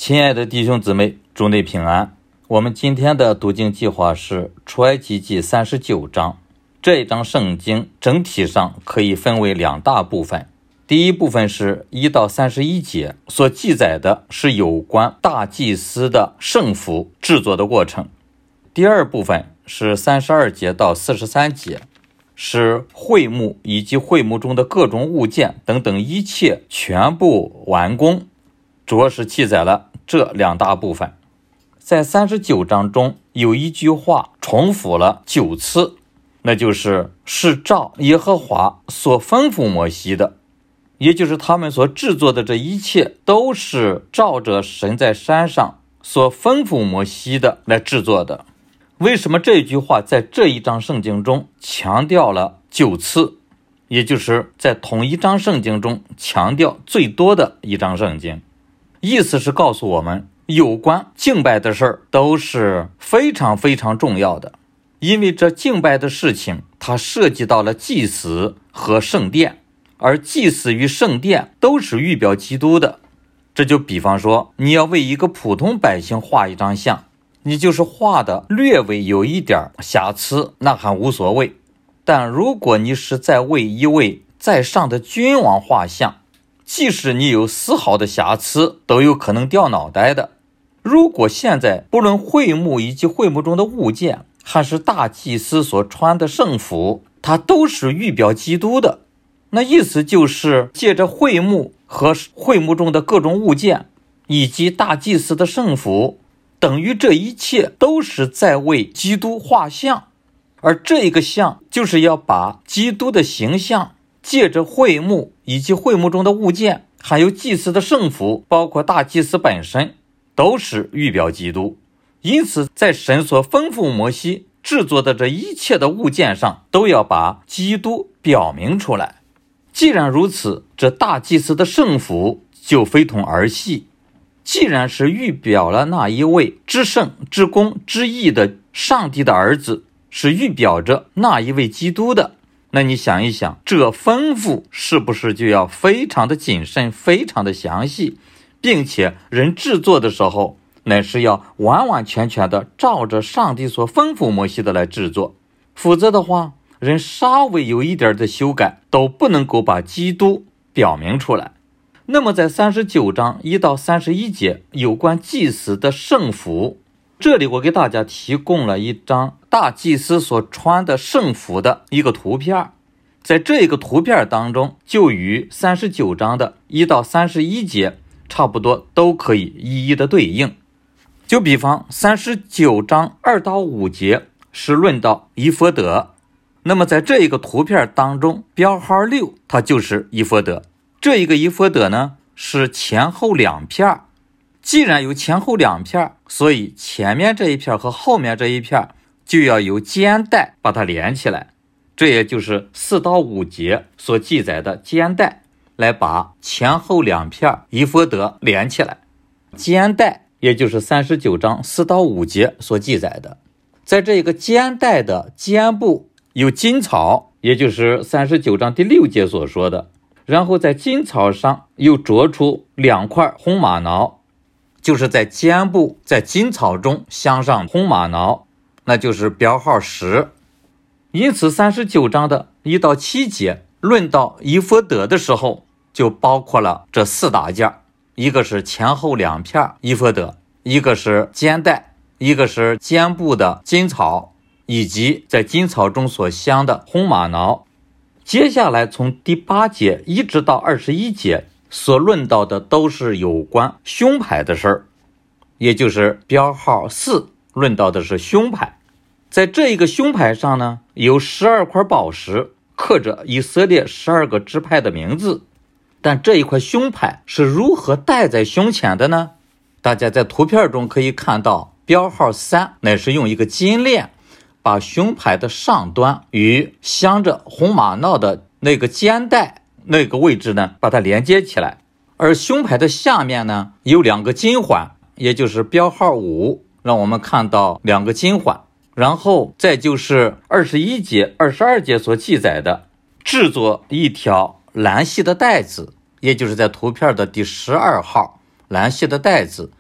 亲爱的弟兄姊妹，主内平安。我们今天的读经计划是出埃及记39章。这一章圣经整体上可以分为两大部分。第一部分是1到31节，所记载的是有关大祭司的圣服制作的过程。第二部分是32节到43节，是会幕以及会幕中的各种物件等等一切全部完工，主要是记载了这两大部分。在39章中有一句话重复了9次，那就是照耶和华所吩咐摩西的，也就是他们所制作的这一切都是照着神在山上所吩咐摩西的来制作的。为什么这句话在这一章圣经中强调了9次，也就是在同一章圣经中强调最多的一章圣经？意思是告诉我们，有关敬拜的事儿都是非常非常重要的，因为这敬拜的事情它涉及到了祭司和圣殿，而祭司与圣殿都是预表基督的。这就比方说，你要为一个普通百姓画一张像，你就是画的略微有一点瑕疵，那还无所谓。但如果你是在为一位在上的君王画像，即使你有丝毫的瑕疵，都有可能掉脑袋的。如果现在不论会幕以及会幕中的物件，还是大祭司所穿的圣服，它都是预表基督的，那意思就是借着会幕和会幕中的各种物件以及大祭司的圣服，等于这一切都是在为基督画像，而这个像就是要把基督的形象借着会幕以及会幕中的物件，还有祭司的圣服，包括大祭司本身，都是预表基督。因此在神所吩咐摩西制作的这一切的物件上，都要把基督表明出来。既然如此，这大祭司的圣服就非同儿戏。既然是预表了那一位至圣至公至义的上帝的儿子，是预表着那一位基督的，那你想一想，这吩咐是不是就要非常的谨慎，非常的详细，并且人制作的时候乃是要完完全全的照着上帝所吩咐摩西的来制作，否则的话，人稍微有一点的修改都不能够把基督表明出来。那么在39章1到31节有关祭司的圣服，这里我给大家提供了一张大祭司所穿的圣服的一个图片，在这个图片当中，就与39章的1到31节差不多，都可以一一的对应。就比方39章2到5节是论到以弗得，那么在这一个图片当中，标号6它就是以弗得。这一个以弗得呢是前后两片，既然有前后两片，所以前面这一片和后面这一片就要有肩带把它连起来，这也就是4到5节所记载的肩带，来把前后两片以弗得连起来。肩带也就是39章4到5节所记载的。在这个肩带的肩部有金草，也就是39章第6节所说的，然后在金草上又着出2块红玛瑙，就是在肩部在金草中镶上红玛瑙，那就是标号10。因此39章的1到7节论到以弗得的时候，就包括了这4大件，一个是前后两片以弗得，一个是肩带，一个是肩部的金草，以及在金草中所镶的红玛瑙。接下来从第8节一直到21节所论到的都是有关胸牌的事儿，也就是标号4，论到的是胸牌。在这一个胸牌上呢，有12块宝石，刻着以色列12个支派的名字。但这一块胸牌是如何戴在胸前的呢？大家在图片中可以看到，标号3乃是用一个金链把胸牌的上端与镶着红玛瑙的那个肩带那个位置呢，把它连接起来。而胸牌的下面呢，有2个金环，也就是标号5，让我们看到2个金环。然后再就是21节、22节所记载的，制作一条蓝细的带子，也就是在图片的第12号蓝细的带子，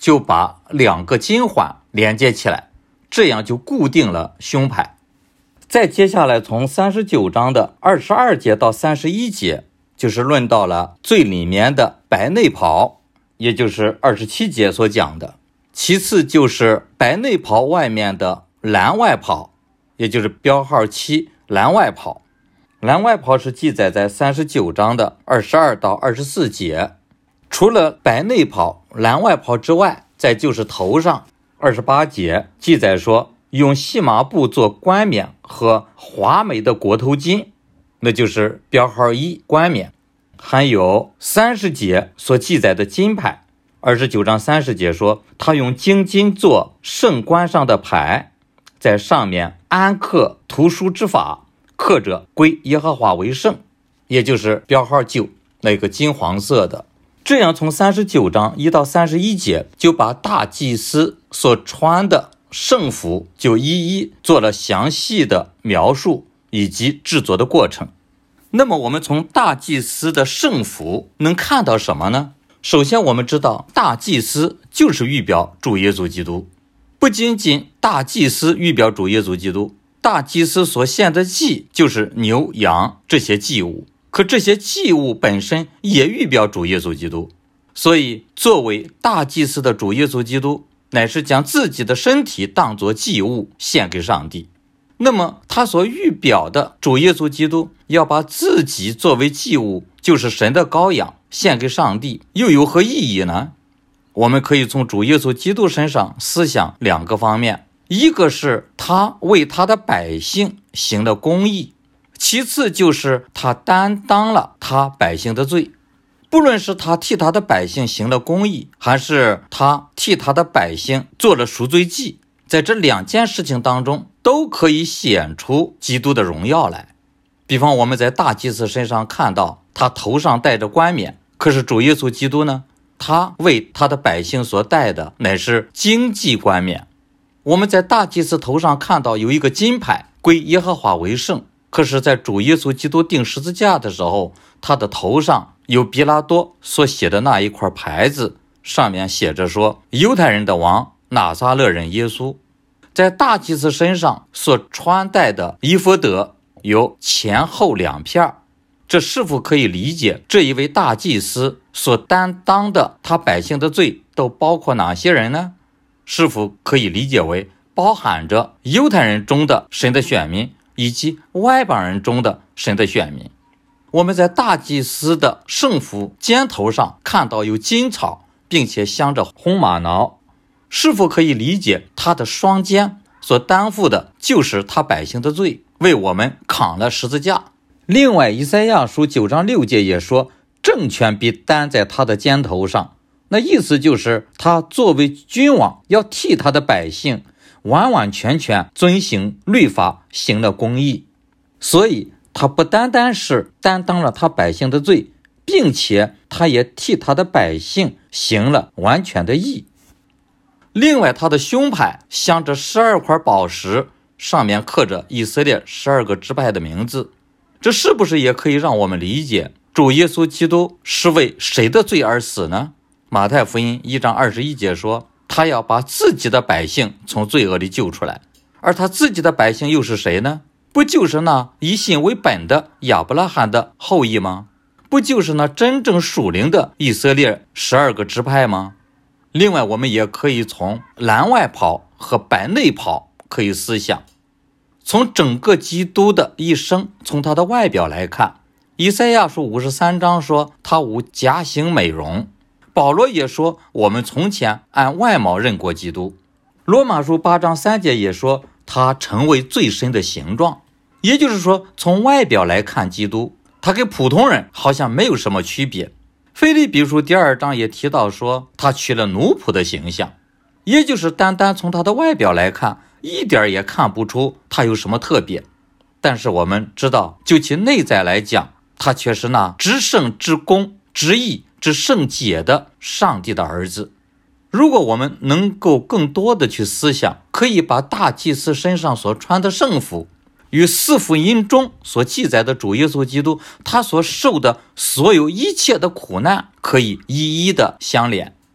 就把两个金环连接起来，这样就固定了胸牌。再接下来从39章的22节到31节，就是论到了最里面的白内袍，也就是27节所讲的。其次就是白内袍外面的蓝外袍，也就是标号7蓝外袍。蓝外袍是记载在39章的22到24节。除了白内袍、蓝外袍之外，再就是头上28节记载说用细麻布做冠冕和华美的裹头巾，那就是标号1冠冕。还有30节所记载的金牌。29章30节说他用精金做圣冠上的牌，在上面安刻图书之法，刻着归耶和华为圣，也就是标号9那个金黄色的。这样从39章1到31节就把大祭司所穿的圣服就一一做了详细的描述以及制作的过程。那么我们从大祭司的圣服能看到什么呢？首先我们知道大祭司就是预表主耶稣基督，不仅仅大祭司预表主耶稣基督，大祭司所献的祭就是牛羊这些祭物，可这些祭物本身也预表主耶稣基督。所以作为大祭司的主耶稣基督乃是将自己的身体当作祭物献给上帝。那么他所预表的主耶稣基督要把自己作为祭物，就是神的羔羊献给上帝，又有何意义呢？我们可以从主耶稣基督身上思想两个方面，一个是他为他的百姓行了公义，其次就是他担当了他百姓的罪。不论是他替他的百姓行了公义，还是他替他的百姓做了赎罪祭，在这两件事情当中都可以显出基督的荣耀来。比方我们在大祭司身上看到他头上戴着冠冕，可是主耶稣基督呢，他为他的百姓所戴的乃是荆棘冠冕。我们在大祭司头上看到有一个金牌，归耶和华为圣，可是在主耶稣基督钉十字架的时候，他的头上有比拉多所写的那一块牌子，上面写着说犹太人的王，拿撒勒人耶稣。在大祭司身上所穿戴的以弗得有前后两片，这是否可以理解这一位大祭司所担当的他百姓的罪都包括哪些人呢？是否可以理解为包含着犹太人中的神的选民以及外邦人中的神的选民？我们在大祭司的圣服肩头上看到有金草，并且镶着红玛瑙，是否可以理解他的双肩所担负的就是他百姓的罪，为我们扛了十字架？另外以赛亚书9章6节也说政权必担在他的肩头上，那意思就是他作为君王要替他的百姓完完全全遵行律法，行了公义。所以他不单单是担当了他百姓的罪，并且他也替他的百姓行了完全的义。另外他的胸牌镶着12块宝石，上面刻着以色列12个支派的名字。这是不是也可以让我们理解主耶稣基督是为谁的罪而死呢？马太福音1章21节说他要把自己的百姓从罪恶里救出来，而他自己的百姓又是谁呢？不就是那以信为本的亚伯拉罕的后裔吗？不就是那真正属灵的以色列12个支派吗？另外我们也可以从蓝外袍和白内袍可以思想，从整个基督的一生，从他的外表来看，以赛亚书53章说他无假行美容，保罗也说我们从前按外貌认过基督，罗马书8章3节也说他成为最深的形状。也就是说从外表来看基督，他跟普通人好像没有什么区别。腓立比书第2章也提到说他取了奴仆的形象，也就是单单从他的外表来看，一点也看不出他有什么特别。但是我们知道就其内在来讲，他却是那至圣至公至义至圣洁的上帝的儿子。如果我们能够更多的去思想，可以把大祭司身上所穿的圣服与四福音中所记载的主耶稣基督他所受的所有一切的苦难可以一一的相连。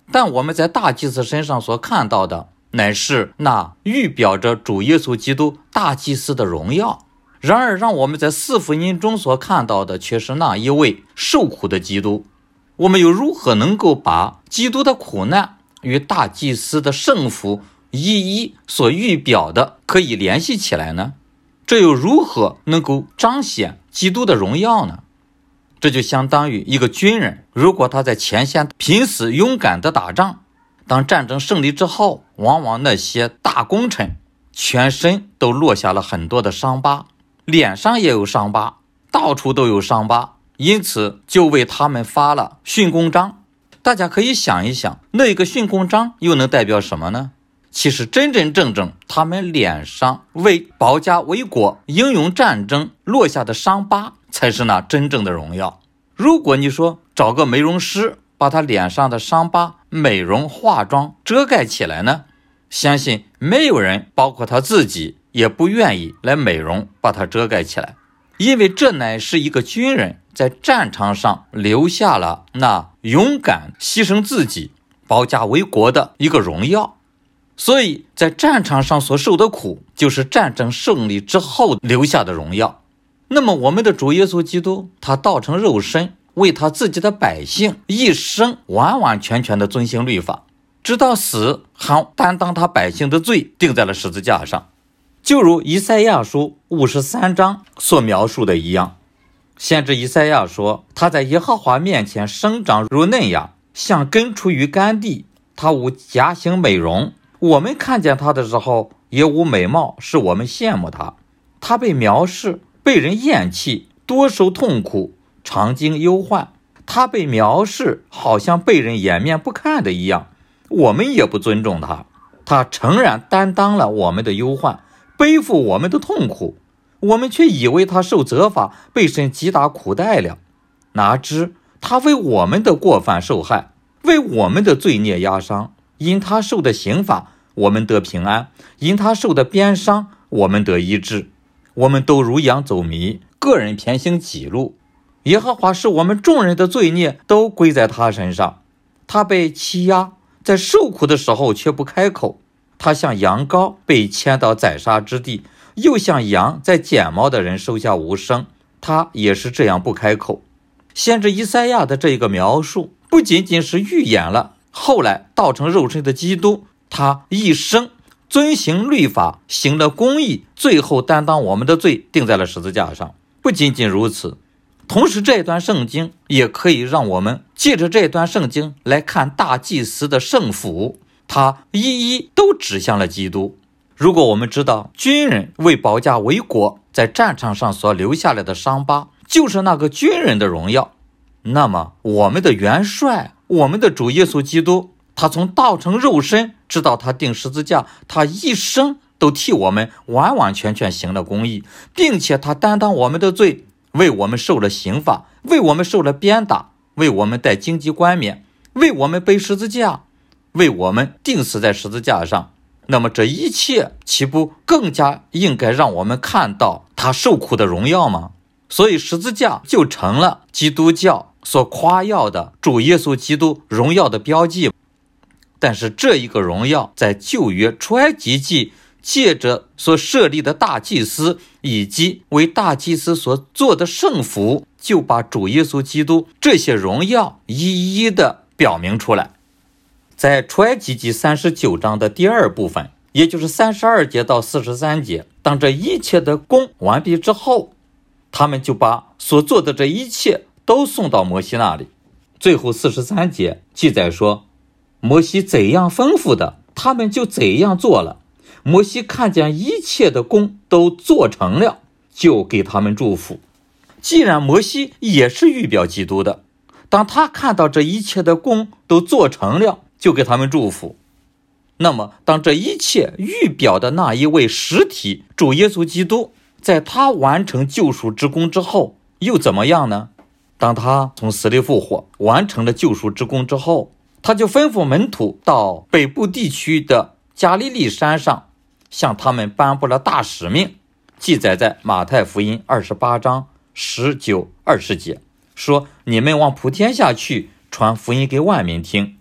但我们在大祭司身上所看到的，乃是那预表着主耶稣基督大祭司的荣耀。然而让我们在四福音中所看到的，却是那一位受苦的基督。我们又如何能够把基督的苦难与大祭司的圣服一一所预表的可以联系起来呢？这又如何能够彰显基督的荣耀呢？这就相当于一个军人，如果他在前线拼死勇敢地打仗，当战争胜利之后，往往那些大功臣全身都落下了很多的伤疤，脸上也有伤疤，到处都有伤疤，因此就为他们发了训功章。大家可以想一想，那个训功章又能代表什么呢？其实真真正正他们脸上为保家卫国英勇战争落下的伤疤，才是那真正的荣耀。如果你说找个美容师把他脸上的伤疤美容化妆遮盖起来呢，相信没有人，包括他自己，也不愿意来美容把它遮盖起来，因为这乃是一个军人在战场上留下了那勇敢牺牲自己保家卫国的一个荣耀。所以在战场上所受的苦，就是战争胜利之后留下的荣耀。那么我们的主耶稣基督，他道成肉身，为他自己的百姓一生完完全全的遵行律法，直到死还担当他百姓的罪，钉在了十字架上。就如以赛亚书53章所描述的一样，先知以赛亚说，他在耶和华面前生长如嫩芽，像根出于干地，他无假行美容。我们看见他的时候也无美貌，使我们羡慕他。他被藐视，被人厌弃，多受痛苦，常经忧患。他被藐视，好像被人掩面不看的一样，我们也不尊重他。他诚然担当了我们的忧患，背负我们的痛苦，我们却以为他受责罚，被神击打苦待了。哪知他为我们的过犯受害，为我们的罪孽压伤。因他受的刑罚，我们得平安；因他受的鞭伤，我们得医治。我们都如羊走迷，个人偏行己路。耶和华使我们众人的罪孽都归在他身上。他被欺压，在受苦的时候却不开口。他像羊羔被牵到宰杀之地，又像羊在剪毛的人手下无声，他也是这样不开口。先知以赛亚的这个描述，不仅仅是预演了后来道成肉身的基督，他一生遵行律法，行了公义，最后担当我们的罪，钉在了十字架上。不仅仅如此，同时这段圣经也可以让我们借着这段圣经来看大祭司的圣服，他一一都指向了基督。如果我们知道军人为保家卫国在战场上所留下来的伤疤就是那个军人的荣耀，那么我们的元帅，我们的主耶稣基督，他从道成肉身直到他钉十字架，他一生都替我们完完全全行了公义，并且他担当我们的罪，为我们受了刑罚，为我们受了鞭打，为我们戴荆棘冠冕，为我们背十字架，为我们钉死在十字架上。那么这一切岂不更加应该让我们看到他受苦的荣耀吗？所以十字架就成了基督教所夸耀的主耶稣基督荣耀的标记。但是这一个荣耀在旧约出埃及记借着所设立的大祭司以及为大祭司所做的圣服，就把主耶稣基督这些荣耀一一的表明出来。在出埃及记39章的第二部分，也就是32节到43节，当这一切的工完毕之后，他们就把所做的这一切都送到摩西那里。最后43节记载说，摩西怎样吩咐的，他们就怎样做了。摩西看见一切的工都做成了，就给他们祝福。既然摩西也是预表基督的，当他看到这一切的工都做成了，就给他们祝福。那么当这一切预表的那一位实体主耶稣基督，在他完成救赎之功之后又怎么样呢？当他从死里复活，完成了救赎之功之后，他就吩咐门徒到北部地区的加利利山上，向他们颁布了大使命，记载在马太福音28章19、20节，说你们往普天下去，传福音给万民听。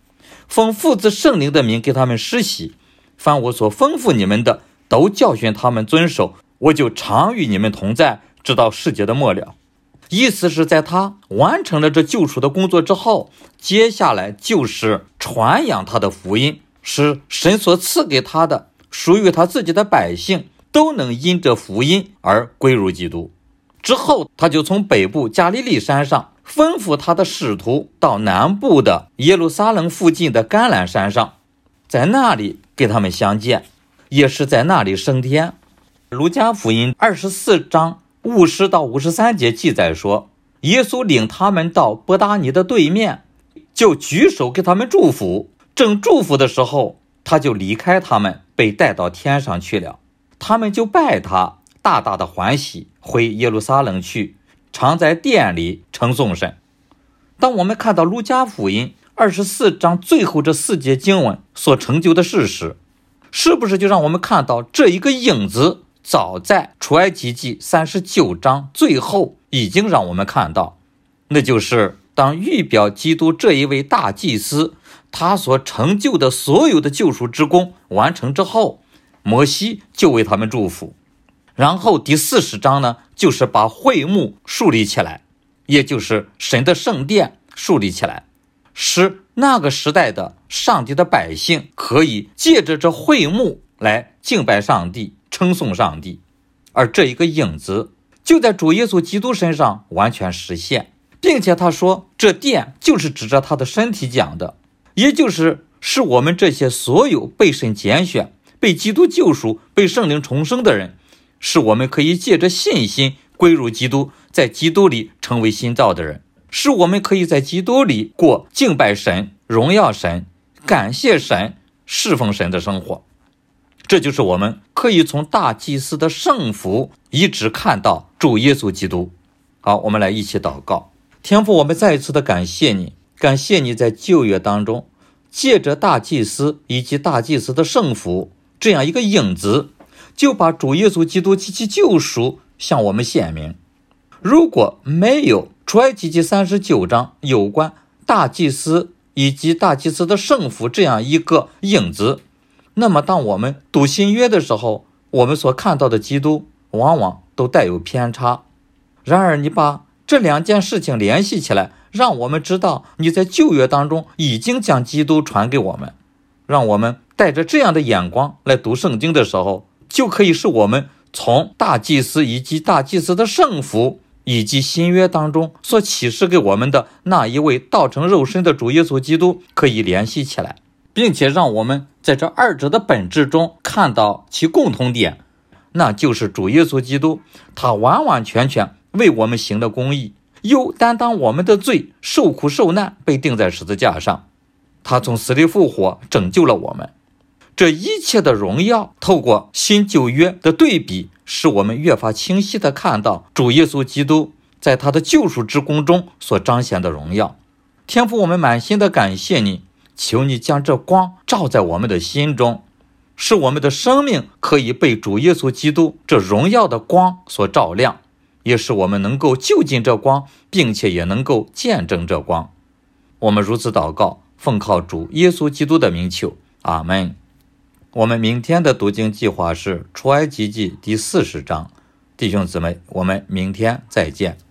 奉父子圣灵的名给他们施洗，凡我所吩咐你们的，都教训他们遵守，我就常与你们同在，直到世界的末了。意思是在他完成了这救赎的工作之后，接下来就是传扬他的福音，使神所赐给他的属于他自己的百姓都能因着福音而归入基督。之后他就从北部加利利山上吩咐他的使徒到南部的耶路撒冷附近的橄榄山上，在那里给他们相见，也是在那里升天。路加福音24章50到53节记载说，耶稣领他们到伯大尼的对面，就举手给他们祝福，正祝福的时候，他就离开他们，被带到天上去了。他们就拜他，大大的欢喜，回耶路撒冷去，常在殿里称颂神。当我们看到路加福音24章最后这4节经文所成就的事实，是不是就让我们看到这一个影子早在出埃及记39章最后已经让我们看到，那就是当预表基督这一位大祭司他所成就的所有的救赎之功完成之后，摩西就为他们祝福。然后第40章呢，就是把会幕树立起来，也就是神的圣殿树立起来，使那个时代的上帝的百姓可以借着这会幕来敬拜上帝，称颂上帝。而这一个影子就在主耶稣基督身上完全实现，并且他说这殿就是指着他的身体讲的，也就是我们这些所有被神拣选、被基督救赎、被圣灵重生的人，是我们可以借着信心归入基督，在基督里成为新造的人，是我们可以在基督里过敬拜神、荣耀神、感谢神、侍奉神的生活。这就是我们可以从大祭司的圣服一直看到主耶稣基督。好，我们来一起祷告。天父，我们再一次的感谢你，感谢你在旧约当中借着大祭司以及大祭司的圣服这样一个影子，就把主耶稣基督及其救赎向我们显明。如果没有出埃及记39章有关大祭司以及大祭司的圣服这样一个影子，那么当我们读新约的时候，我们所看到的基督往往都带有偏差。然而你把这两件事情联系起来，让我们知道你在旧约当中已经将基督传给我们，让我们带着这样的眼光来读圣经的时候，就可以使我们从大祭司以及大祭司的圣服以及新约当中所启示给我们的那一位道成肉身的主耶稣基督可以联系起来，并且让我们在这二者的本质中看到其共同点，那就是主耶稣基督他完完全全为我们行了公义，又担当我们的罪，受苦受难，被钉在十字架上。他从死里复活，拯救了我们。这一切的荣耀透过新旧约的对比，使我们越发清晰地看到主耶稣基督在他的救赎之功中所彰显的荣耀。天父，我们满心的感谢你，求你将这光照在我们的心中，使我们的生命可以被主耶稣基督这荣耀的光所照亮，也使我们能够就近这光，并且也能够见证这光。我们如此祷告，奉靠主耶稣基督的名求，阿们。我们明天的读经计划是出埃及记第40章。弟兄姊妹，我们明天再见。